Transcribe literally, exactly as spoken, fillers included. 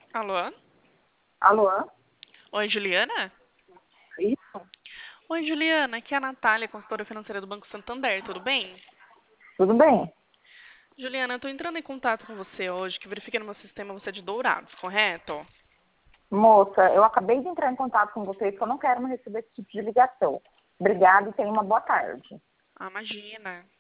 Alô? Alô? Oi, Juliana? Isso? Oi, Juliana, aqui é a Natália, consultora financeira do Banco Santander, tudo bem? Tudo bem? Juliana, eu tô entrando em contato com você hoje, que verifiquei no meu sistema você é de Dourados, correto? Moça, eu acabei de entrar em contato com vocês que eu não quero mais receber esse tipo de ligação. Obrigada e tenha uma boa tarde. Ah, imagina.